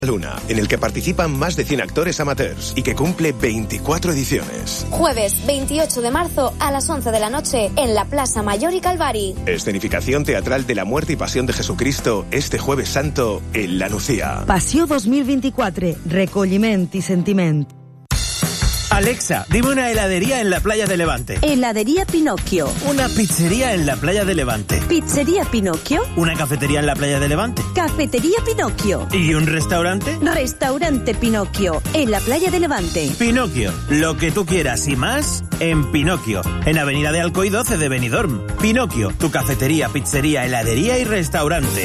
Luna, en el que participan más de 100 actores amateurs y que cumple 24 ediciones. Jueves 28 de marzo a las 11 de la noche en la Plaza Mayor y Calvari. Escenificación teatral de la muerte y pasión de Jesucristo este Jueves Santo en La Nucía. Passió 2024, recolliment i sentiment. Alexa, dime una heladería en la playa de Levante. Heladería Pinocchio. Una pizzería en la playa de Levante. Pizzería Pinocchio. Una cafetería en la playa de Levante. Cafetería Pinocchio. ¿Y un restaurante? Restaurante Pinocchio, en la playa de Levante. Pinocchio, lo que tú quieras y más en Pinocchio, en Avenida de Alcoy 12 de Benidorm. Pinocchio, tu cafetería, pizzería, heladería y restaurante.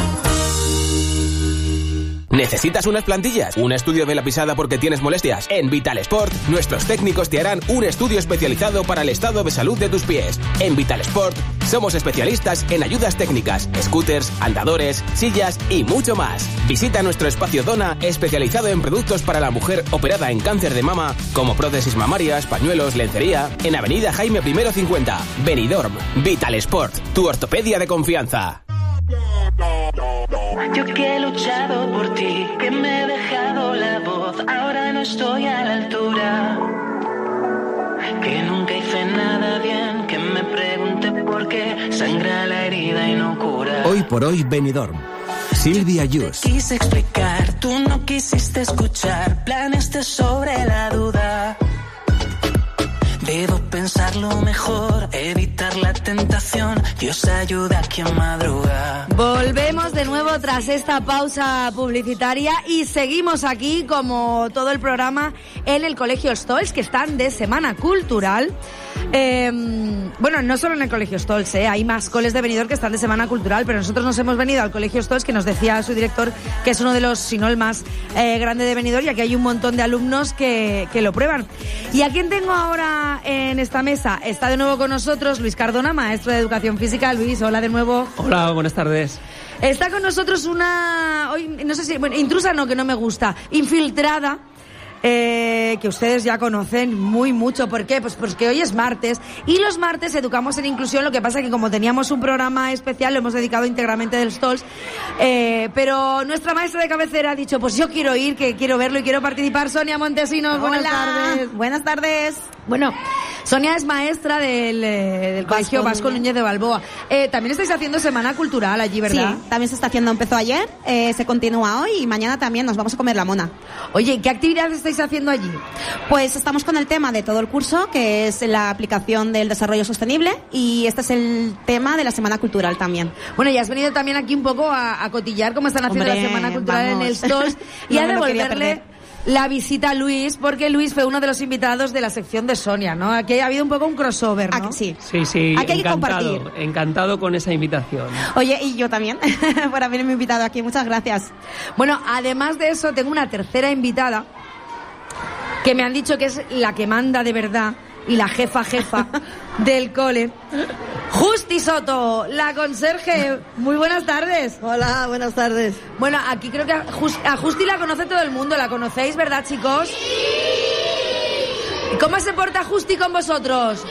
¿Necesitas unas plantillas? ¿Un estudio de la pisada porque tienes molestias? En Vital Sport, nuestros técnicos te harán un estudio especializado para el estado de salud de tus pies. En Vital Sport, somos especialistas en ayudas técnicas, scooters, andadores, sillas y mucho más. Visita nuestro espacio Dona, especializado en productos para la mujer operada en cáncer de mama, como prótesis mamarias, pañuelos, lencería, en Avenida Jaime I 50, Benidorm. Vital Sport, tu ortopedia de confianza. Yo que he luchado por ti, que me he dejado la voz, ahora no estoy a la altura. Que nunca hice nada bien, que me pregunté por qué sangra la herida y no cura. Hoy por hoy Benidorm. Silvia Yus. Te quise explicar, tú no quisiste escuchar, planes de sobre la duda. Debo pensarlo mejor, evitar la tentación. Dios ayuda a quien madruga. Volvemos de nuevo tras esta pausa publicitaria y seguimos aquí, como todo el programa, en el Colegio Stolz, que están de Semana Cultural. Bueno, no solo en el Colegio Stolz, hay más coles de Benidorm que están de Semana Cultural, pero nosotros nos hemos venido al Colegio Stolz, que nos decía su director que es uno de los, si no el más grande de Benidorm, y aquí hay un montón de alumnos que lo prueban. ¿Y a quién tengo ahora en esta mesa? Está de nuevo con nosotros Luis Cardona, maestro de Educación Física. Luis, hola de nuevo. Hola, buenas tardes. Está con nosotros una, hoy no sé si, bueno, intrusa no, que no me gusta, infiltrada, que ustedes ya conocen muy mucho. ¿Por qué? Pues porque hoy es martes y los martes educamos en inclusión. Lo que pasa es que como teníamos un programa especial, lo hemos dedicado íntegramente del Stolz, pero nuestra maestra de cabecera ha dicho, pues yo quiero ir, que quiero verlo y quiero participar. Sonia Montesinos, buenas tardes. Buenas tardes. Bueno, Sonia es maestra del Colegio Vasco Núñez de Balboa. También estáis haciendo Semana Cultural allí, ¿verdad? Sí, también se está haciendo, empezó ayer, se continúa hoy y mañana también nos vamos a comer la mona. Oye, ¿qué actividades estáis haciendo allí? Pues estamos con el tema de todo el curso, que es la aplicación del desarrollo sostenible, y este es el tema de la Semana Cultural también. Bueno, y has venido también aquí un poco a cotillar cómo están haciendo la Semana Cultural en el Stolz y a devolverle la visita a Luis, porque Luis fue uno de los invitados de la sección de Sonia, ¿no? Aquí ha habido un poco un crossover, ¿no? Sí. Sí, aquí hay que compartir. Encantado con esa invitación. Oye, y yo también, por haberme invitado aquí, muchas gracias. Bueno, además de eso, tengo una tercera invitada que me han dicho que es la que manda de verdad y la jefa del cole. Justi Soto, la conserje. Muy buenas tardes. Hola, buenas tardes. Bueno, aquí creo que a Justi la conoce todo el mundo. ¿La conocéis, verdad, chicos? ¿Cómo se porta Justi con vosotros?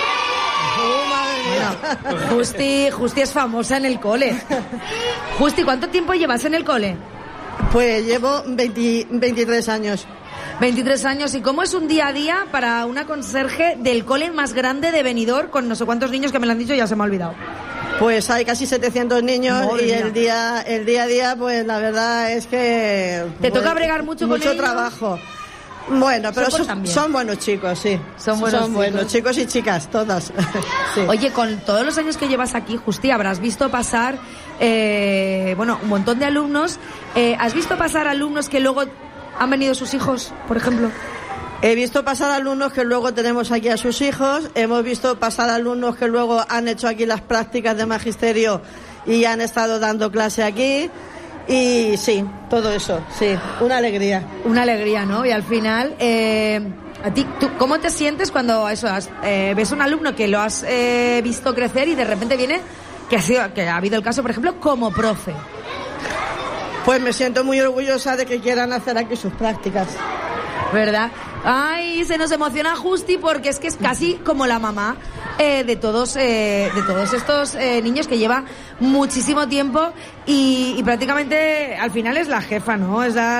Bueno, Justi es famosa en el cole. Justi, ¿cuánto tiempo llevas en el cole? Pues llevo 23 años. 23 años. ¿Y cómo es un día a día para una conserje del cole más grande de Benidorm, con no sé cuántos niños que me lo han dicho, ya se me ha olvidado? Pues hay casi 700 niños. Madre y el día a día, pues la verdad es que... ¿Te toca bregar mucho con ellos? Mucho trabajo. Bueno, pero son buenos chicos, sí. Son buenos chicos y chicas, todas. Sí. Oye, con todos los años que llevas aquí, Justi, habrás visto pasar, un montón de alumnos. ¿Has visto pasar alumnos que luego han venido sus hijos, por ejemplo? He visto pasar alumnos que luego tenemos aquí a sus hijos. Hemos visto pasar alumnos que luego han hecho aquí las prácticas de magisterio y han estado dando clase aquí. Y sí, todo eso, sí, una alegría. Una alegría, ¿no? Y al final, a ti, ¿cómo te sientes cuando ves un alumno que lo has visto crecer y de repente viene, que ha habido el caso, por ejemplo, como profe? Pues me siento muy orgullosa de que quieran hacer aquí sus prácticas. ¿Verdad? Ay, se nos emociona Justi porque es que es casi como la mamá de todos estos niños que lleva muchísimo tiempo y prácticamente al final es la jefa, ¿no? Es la